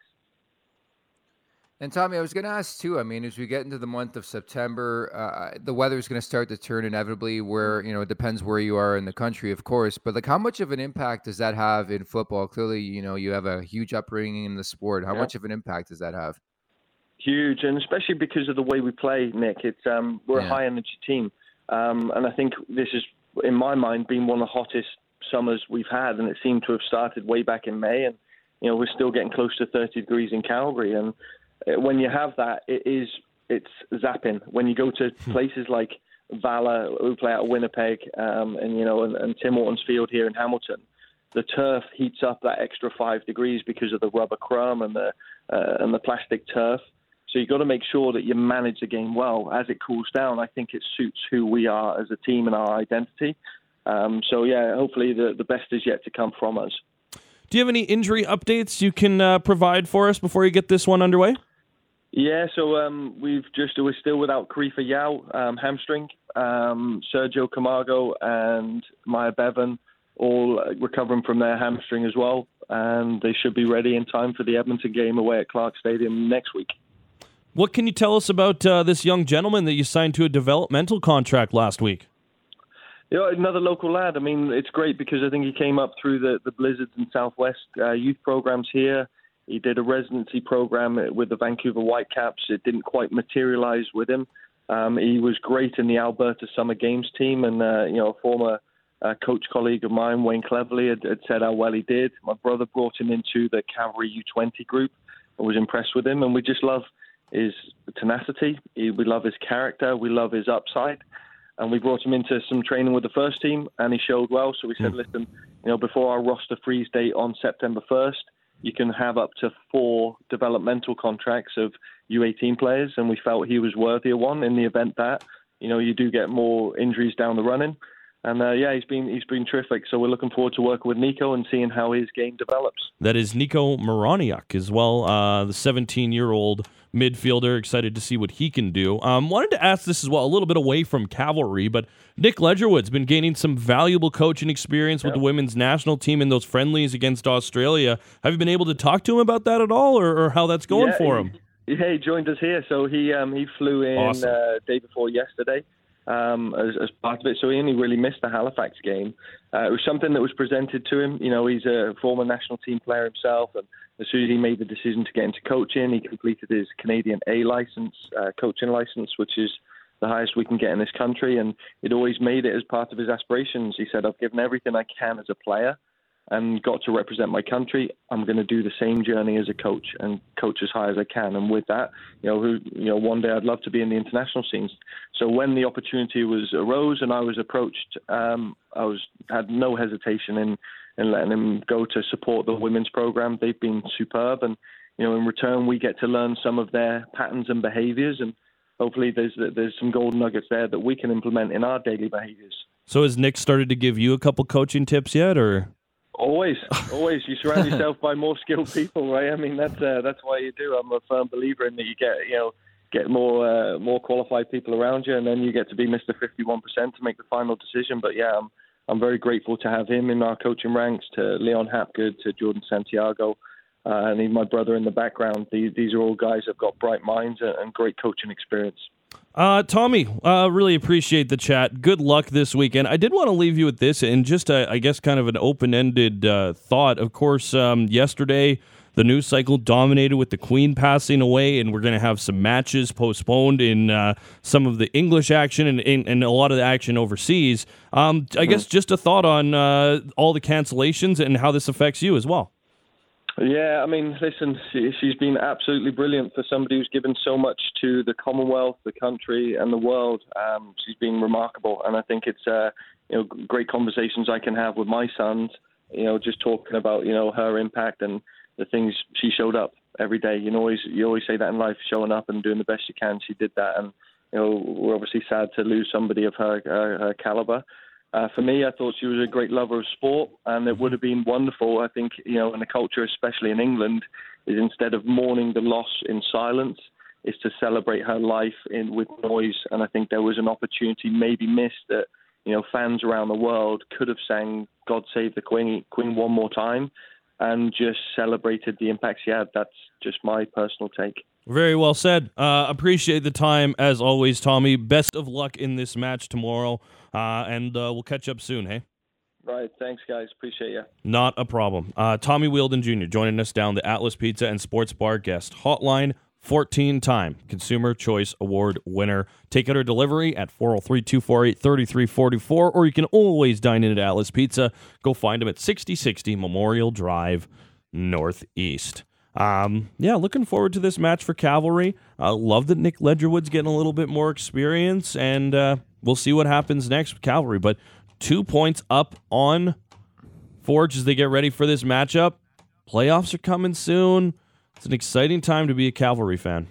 And Tommy, I was going to ask too, I mean, as we get into the month of September, uh, the weather is going to start to turn inevitably where, you know, it depends where you are in the country, of course, but like how much of an impact does that have in football? Clearly, you know, you have a huge upbringing in the sport. How yeah. much of an impact does that have? Huge, and especially because of the way we play, Nick. It's um, we're yeah. a high energy team, um, and I think this has, in my mind, been one of the hottest summers we've had, and it seemed to have started way back in May, and you know we're still getting close to thirty degrees in Calgary, and when you have that, it is it's zapping. When you go to places like Valor, we play out of Winnipeg, um, and you know, and, and Tim Hortons Field here in Hamilton, the turf heats up that extra five degrees because of the rubber crumb and the uh, and the plastic turf. So you've got to make sure that you manage the game well. As it cools down, I think it suits who we are as a team and our identity. Um, so yeah, hopefully the the best is yet to come from us. Do you have any injury updates you can uh, provide for us before you get this one underway? Yeah, so um, we've just we're still without Karifa Yao, um, hamstring, um, Sergio Camargo and Maya Bevan all recovering from their hamstring as well, and they should be ready in time for the Edmonton game away at Clark Stadium next week. What can you tell us about uh, this young gentleman that you signed to a developmental contract last week? Yeah, another local lad. I mean, it's great because I think he came up through the, the Blizzards and Southwest uh, youth programs here. He did a residency program with the Vancouver Whitecaps. It didn't quite materialize with him. Um, he was great in the Alberta Summer Games team, and uh, you know, a former uh, coach colleague of mine, Wayne Cleverly, had, had said how well he did. My brother brought him into the Cavalry U twenty group. I was impressed with him, and we just love his tenacity. We love his character. We love his upside. And we brought him into some training with the first team, and he showed well. So we said, listen, you know, before our roster freeze date on September first, you can have up to four developmental contracts of U eighteen players, and we felt he was worthy of one in the event that, you know, you do get more injuries down the running. And uh, yeah, he's been he's been terrific. So we're looking forward to working with Nico and seeing how his game develops. That is Nico Moroniuk as well, uh, the seventeen-year-old midfielder. Excited to see what he can do. Um, wanted to ask this as well, a little bit away from Cavalry, but Nick Ledgerwood's been gaining some valuable coaching experience with yeah. the women's national team in those friendlies against Australia. Have you been able to talk to him about that at all, or, or how that's going yeah, for he, him? Yeah, he joined us here. So he um, he flew in awesome. uh, day before yesterday. Um, as, as part of it, so he only really missed the Halifax game. Uh, it was something that was presented to him. You know, he's a former national team player himself, and as soon as he made the decision to get into coaching, he completed his Canadian A license, uh, coaching license, which is the highest we can get in this country, and he'd always made it as part of his aspirations. He said, I've given everything I can as a player, and got to represent my country, I'm going to do the same journey as a coach and coach as high as I can. And with that, you know, who, you know, one day I'd love to be in the international scenes. So when the opportunity was arose and I was approached, um, I was had no hesitation in, in letting him go to support the women's program. They've been superb, and you know, in return, we get to learn some of their patterns and behaviors, and hopefully there's there's some gold nuggets there that we can implement in our daily behaviors. So has Nick started to give you a couple coaching tips yet, or? Always, always. You surround yourself by more skilled people, right? I mean, that's uh, that's why you do. I'm a firm believer in that. You get, you know, get more uh, more qualified people around you, and then you get to be Mister fifty-one percent to make the final decision. But yeah, I'm I'm very grateful to have him in our coaching ranks, to Leon Hapgood, to Jordan Santiago, uh, and even my brother in the background. These these are all guys that've got bright minds and great coaching experience. Uh, Tommy, uh, really appreciate the chat. Good luck this weekend. I did want to leave you with this, and just, uh, I guess, kind of an open-ended uh, thought. Of course, um, yesterday, the news cycle dominated with the Queen passing away, and we're going to have some matches postponed in uh, some of the English action and, and, and a lot of the action overseas. Um, I guess just a thought on uh, all the cancellations and how this affects you as well. Yeah, I mean, listen, she, she's been absolutely brilliant for somebody who's given so much to the Commonwealth, the country, and the world. Um, she's been remarkable, and I think it's uh, you know great conversations I can have with my sons. You know, just talking about you know her impact and the things she showed up every day. You know, always you always say that in life, showing up and doing the best you can. She did that, and you know we're obviously sad to lose somebody of her her, her caliber. Uh, for me, I thought she was a great lover of sport, and it would have been wonderful, I think, you know, in the culture, especially in England, is instead of mourning the loss in silence, is to celebrate her life in with noise. And I think there was an opportunity maybe missed that, you know, fans around the world could have sang God Save the Queen, Queen one more time and just celebrated the impact she had. That's just my personal take. Very well said. Uh, appreciate the time, as always, Tommy. Best of luck in this match tomorrow, uh, and uh, we'll catch up soon, hey? Right. Thanks, guys. Appreciate you. Not a problem. Uh, Tommy Wheeldon Junior joining us down the Atlas Pizza and Sports Bar guest hotline, fourteen-time Consumer Choice Award winner. Takeout or delivery at four oh three, two four eight, three three four four, or you can always dine in at Atlas Pizza. Go find them at sixty sixty Memorial Drive, Northeast. Um, yeah, looking forward to this match for Cavalry. I uh, love that Nick Ledgerwood's getting a little bit more experience, and uh, we'll see what happens next with Cavalry. But two points up on Forge as they get ready for this matchup. Playoffs are coming soon. It's an exciting time to be a Cavalry fan.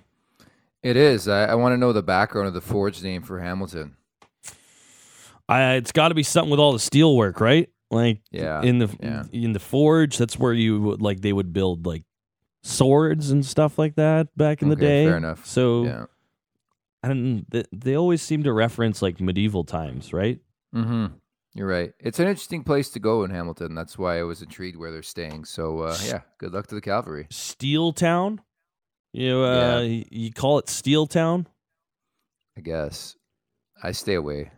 It is. I, I want to know the background of the Forge name for Hamilton. I, it's got to be something with all the steel work, right? Like yeah, in the yeah. in the Forge, that's where you like they would build like swords and stuff like that back in the okay, day. Fair enough. So, yeah. and they, they always seem to reference like medieval times, right? Mm-hmm. You're right. It's an interesting place to go in Hamilton. That's why I was intrigued where they're staying. So, uh, yeah, good luck to the Cavalry. Steel Town? You uh, Yeah. you call it Steel Town? I guess. I stay away.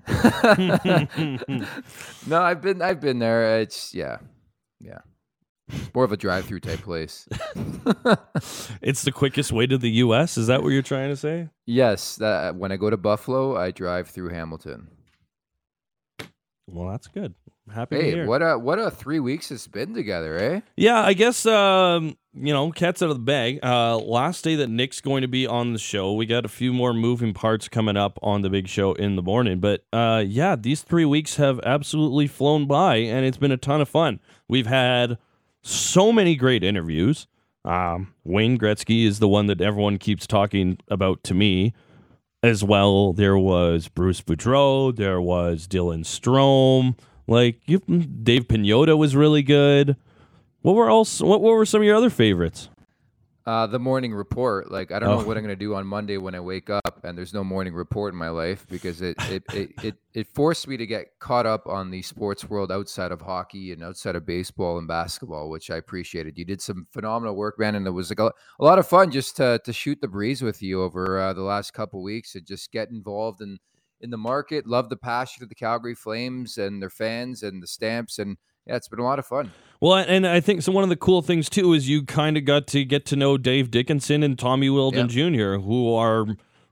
No, I've been I've been there. It's yeah. Yeah. More of a drive-through type place. It's the quickest way to the U S? Is that what you're trying to say? Yes, that, when I go to Buffalo, I drive through Hamilton. Well, that's good. Happy to Hey, hear. what a what a three weeks it's been together, eh? Yeah, I guess, um, you know, cat's out of the bag. Uh, last day that Nick's going to be on the show. We got a few more moving parts coming up on the big show in the morning. But, uh, yeah, these three weeks have absolutely flown by, and it's been a ton of fun. We've had so many great interviews. Um, Wayne Gretzky is the one that everyone keeps talking about to me. As well, there was Bruce Boudreau. There was Dylan Strome. Like you, Dave Pagnotta was really good. What were else? What, what were some of your other favorites? Uh, the morning report. Like I don't Oh. know what I'm gonna do on Monday when I wake up, and there's no morning report in my life because it it, it, it it forced me to get caught up on the sports world outside of hockey and outside of baseball and basketball, which I appreciated. You did some phenomenal work, man, and it was like a, a lot of fun just to to shoot the breeze with you over uh, the last couple weeks and just get involved in in the market. Love the passion of the Calgary Flames and their fans and the Stamps, and yeah, it's been a lot of fun. Well, and I think so. One of the cool things too is you kind of got to get to know Dave Dickinson and Tommy Wheeldon Yeah. Junior, who are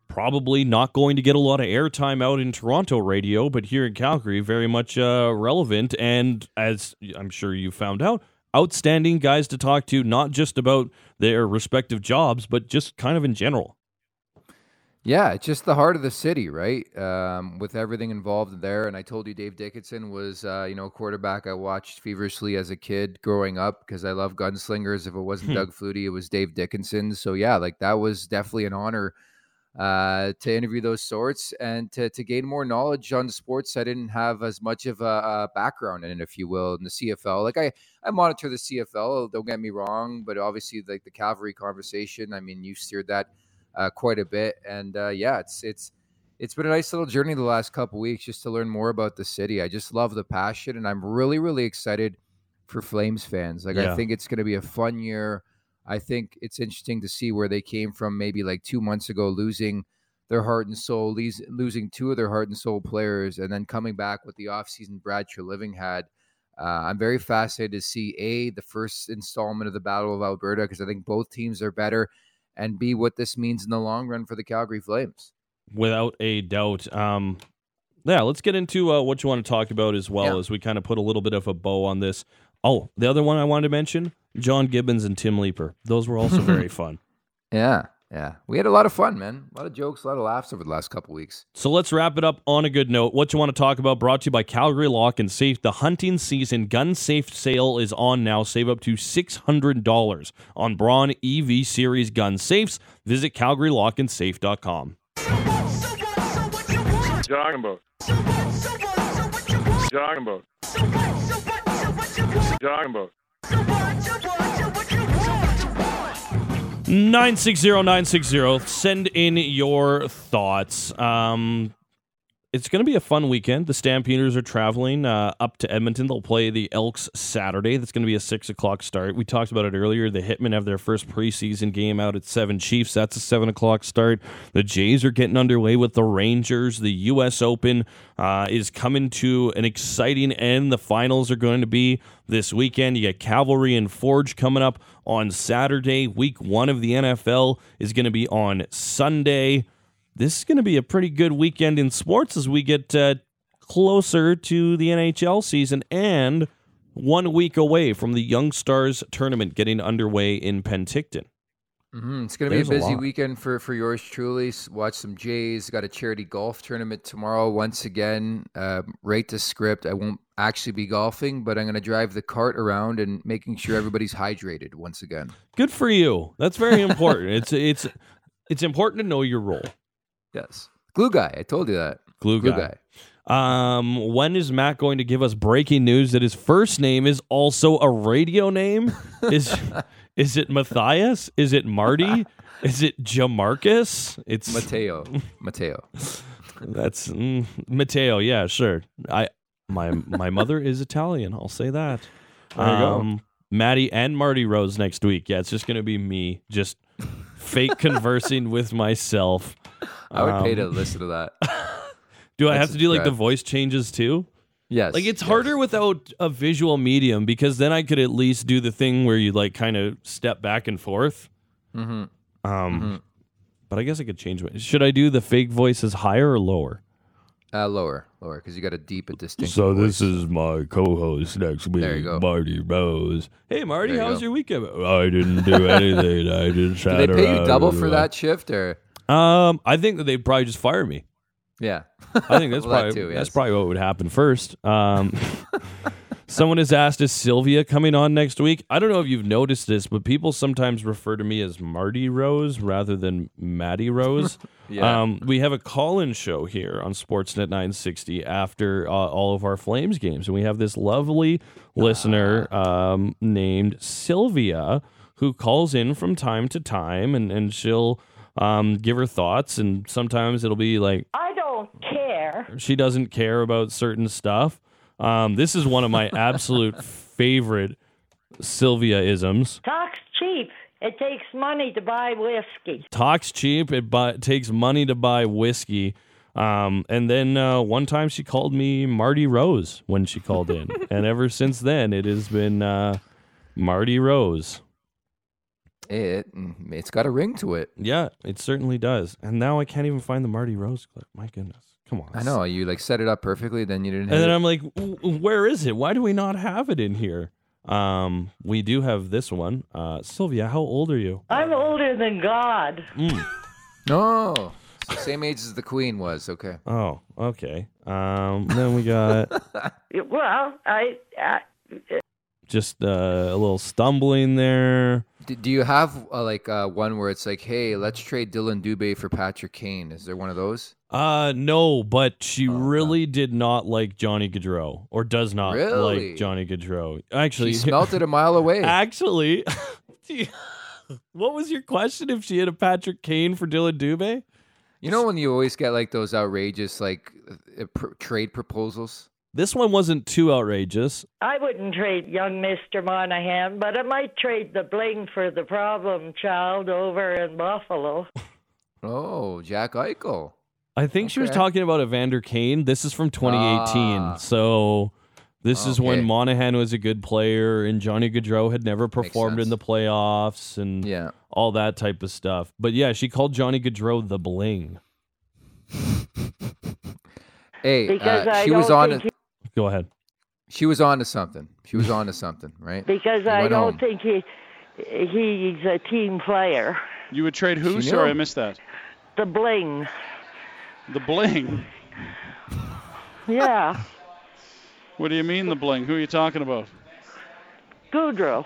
probably not going to get a lot of airtime out in Toronto radio, but here in Calgary, very much uh, relevant. And as I'm sure you found out, outstanding guys to talk to, not just about their respective jobs, but just kind of in general. Yeah, it's just the heart of the city, right? Um, with everything involved there. And I told you Dave Dickinson was, uh, you know, a quarterback I watched feverishly as a kid growing up because I love gunslingers. If it wasn't Doug Flutie, it was Dave Dickinson. So, yeah, like that was definitely an honor uh, to interview those sorts and to, to gain more knowledge on sports. I didn't have as much of a, a background in it, if you will, in the C F L. Like I, I monitor the C F L, don't get me wrong, but obviously like the Calvary conversation, I mean, you steered that Uh, quite a bit, and uh, yeah, it's it's it's been a nice little journey the last couple weeks just to learn more about the city. I just love the passion, and I'm really really excited for Flames fans. Like Yeah. I think it's going to be a fun year. I think it's interesting to see where they came from maybe like two months ago, losing their heart and soul, lose, losing two of their heart and soul players, and then coming back with the offseason Brad Treliving had. Uh, I'm very fascinated to see A, the first installment of the Battle of Alberta, because I think both teams are better, and B, what this means in the long run for the Calgary Flames. Without a doubt. Um, yeah, let's get into uh, what you want to talk about as well Yeah. as we kind of put a little bit of a bow on this. Oh, the other one I wanted to mention, John Gibbons and Tim Leeper. Those were also very fun. Yeah, yeah. We had a lot of fun, man. A lot of jokes, a lot of laughs over the last couple weeks. So let's wrap it up on a good note. What you want to talk about brought to you by Calgary Lock and Safe. The hunting season gun safe sale is on now. Save up to six hundred dollars on Braun E V Series gun safes. Visit calgary lock and safe dot com. Talking about. Talking about. Talking about. nine six zero nine six zero. Send in your thoughts. Um, it's going to be a fun weekend. The Stampeders are traveling uh, up to Edmonton. They'll play the Elks Saturday. That's going to be a six o'clock start. We talked about it earlier. The Hitmen have their first preseason game out at seven Chiefs. That's a seven o'clock start. The Jays are getting underway with the Rangers. The U S Open uh, is coming to an exciting end. The finals are going to be this weekend. You get Cavalry and Forge coming up on Saturday. Week one of the N F L is going to be on Sunday. This is going to be a pretty good weekend in sports as we get uh, closer to the N H L season and one week away from the Young Stars tournament getting underway in Penticton. Mm-hmm. It's going to be There's a a busy lot. weekend for, for yours truly. S- Watch some Jays. Got a charity golf tournament tomorrow. Once again, uh, right to script. I won't actually be golfing, but I'm going to drive the cart around and making sure everybody's hydrated once again. Good for you. That's very important. it's it's it's important to know your role. Yes. Glue guy. I told you that. Glue, Glue guy. guy. Um, when is Matt going to give us breaking news that his first name is also a radio name? Is is it Matthias? Is it Marty? Is it Jamarcus? It's Mateo. Mateo. That's mm, Matteo. Yeah, sure. I my my mother is Italian. I'll say that. There you go. Um, Maddie and Marty Rose next week. Yeah, it's just gonna be me just fake conversing with myself. I would pay Um, to listen to that. Do I I'd have to do like the subscribe. voice changes too? Yes. Like it's yes. harder without a visual medium because then I could at least do the thing where you like kind of step back and forth. Mhm. Um, Mhm. but I guess I could change it. Should I do the fake voices higher or lower? Uh, lower. Lower, because you got a deep and distinct So voice. this is my co-host next week, There you go. Marty Rose. Hey, Marty, There you how's go. your weekend? I didn't do anything. I just Do sat they pay you around double and for that shift, or? Um, I think that they'd probably just fire me. Yeah. I think that's Well, that probably too, that's yes. probably what would happen first. Um, someone has asked, is Sylvia coming on next week? I don't know if you've noticed this, but people sometimes refer to me as Marty Rose rather than Maddie Rose. Yeah. Um, we have a call-in show here on Sportsnet nine sixty after uh, all of our Flames games, and we have this lovely listener um, named Sylvia who calls in from time to time, and, and she'll um, give her thoughts, and sometimes it'll be like, I don't care. she doesn't care about certain stuff. Um, this is one of my absolute favorite Sylvia-isms. Talk's cheap. It takes money to buy whiskey. Talks cheap. It bu- takes money to buy whiskey. Um, and then uh, one time she called me Marty Rose when she called in. And ever since then, it has been uh, Marty Rose. It it's got a ring to it. Yeah, it certainly does. And now I can't even find the Marty Rose clip. My goodness. Come on. I know you like set it up perfectly, then you didn't. And hit then it. I'm like, "W- where is it? Why do we not have it in here? Um, we do have this one. Uh, Sylvia, how old are you? I'm older than God. Mm. No, it's the same age as the Queen was. Okay. Oh, okay. Um, then we got Well, I, I just uh, a little stumbling there. Do, do you have uh, like uh, one where it's like, hey, let's trade Dylan Dubé for Patrick Kane? Is there one of those? Uh, no, but she Oh, okay. really did not like Johnny Gaudreau, or does not Really? like Johnny Gaudreau. Actually, She smelt it a mile away. actually, what was your question? If she had a Patrick Kane for Dylan Dubé? You know when you always get like those outrageous like uh, pr- trade proposals? This one wasn't too outrageous. I wouldn't trade young Mister Monahan, but I might trade the bling for the problem child over in Buffalo. Oh, Jack Eichel. I think she was Okay. talking about Evander Kane. This is from twenty eighteen. Ah. So this is when Okay. Monahan was a good player and Johnny Gaudreau had never performed in sense. the playoffs and Yeah. all that type of stuff. But yeah, she called Johnny Gaudreau the bling. Hey, Because uh, I she was don't on. think To, Go ahead. she was on to something. She was on to something, right? Because He I went don't home. think he he's a team player. You would trade who? She Sorry, knew. I missed that. The bling. The bling. Yeah. What do you mean the bling? Who are you talking about? Goudreau.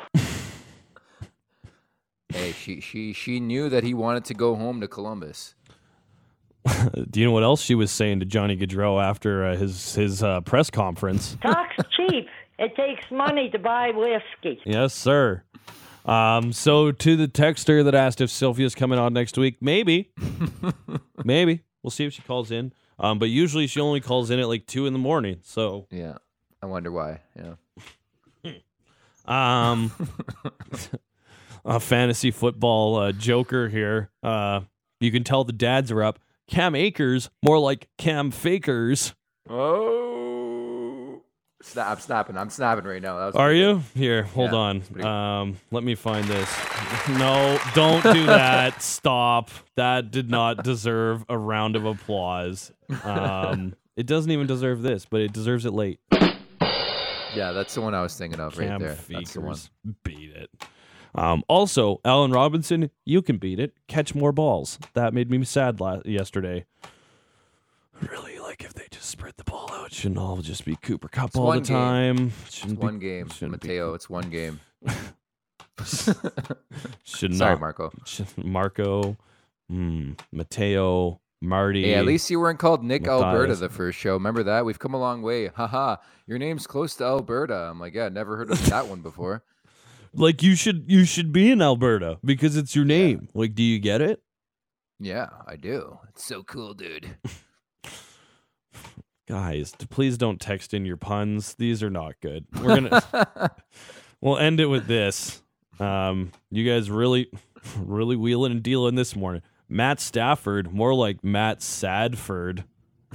Hey, she she she knew that he wanted to go home to Columbus. Do you know what else she was saying to Johnny Gaudreau after uh, his his uh, press conference? Talk's cheap. It takes money to buy whiskey. Yes, sir. Um, so to the texter that asked if Sylvia's coming on next week, maybe, maybe we'll see if she calls in. Um, but usually she only calls in at like two in the morning. So, Yeah, I wonder why. Yeah. um, a fantasy football uh, joker here. Uh, you can tell the dads are up. Cam Akers, more like Cam Fakers. Oh, Snap, I'm snapping. I'm snapping right now. That was Are pretty you? Here, hold Yeah, on. pretty good. Um, let me find this. No, don't do that. Stop. That did not deserve a round of applause. Um, it doesn't even deserve this, but it deserves it late. good. Yeah, that's the one I was thinking of right Cam there. That's the one. Fakers, beat it. Um, also, Allen Robinson, you can beat it. Catch more balls. That made me sad la- yesterday. Really, like if they just spread the ball out, shouldn't all just be Cooper Cup It's all one the game. time. Shouldn't It's be, one game, shouldn't be Mateo. It's one game. Should Sorry, not. Marco. Marco, mm, Mateo, Marty. Hey, at least you weren't called Nick Matthias. Alberta the first show. Remember that? We've come a long way. Haha. Your name's close to Alberta. I'm like, yeah, never heard of that one before. like you should you should be in Alberta because it's your name. Like, do you get it? Yeah, I do. It's so cool, dude. Guys, d- please don't text in your puns. These are not good. We're gonna we'll end it with this. Um, you guys really, really wheeling and dealing this morning. Matt Stafford, more like Matt Sadford.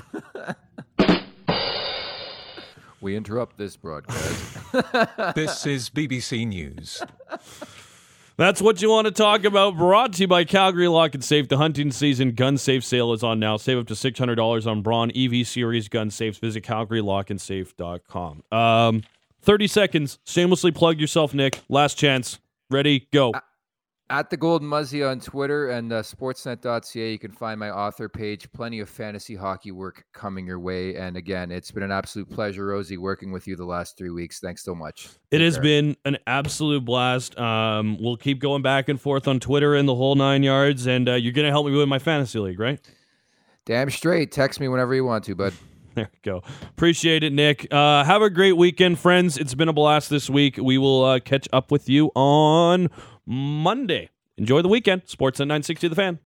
We interrupt this broadcast. This is B B C News. That's what you want to talk about. Brought to you by Calgary Lock and Safe. The hunting season gun safe sale is on now. Save up to six hundred dollars on Braun E V Series gun safes. Visit calgary lock and safe dot com. Um, thirty seconds. Shamelessly plug yourself, Nick. Last chance. Ready? Go. At the Golden Muzzy on Twitter and uh, sportsnet dot c a, you can find my author page. Plenty of fantasy hockey work coming your way. And again, it's been an absolute pleasure, Rosie, working with you the last three weeks. Thanks so much. It Take has care. been an absolute blast. Um, we'll keep going back and forth on Twitter and the whole nine yards. And uh, you're going to help me win my fantasy league, right? Damn straight. Text me whenever you want to, bud. There we go. Appreciate it, Nick. Uh, have a great weekend, friends. It's been a blast this week. We will uh, catch up with you on Monday. Enjoy the weekend. Sportsnet nine sixty The Fan.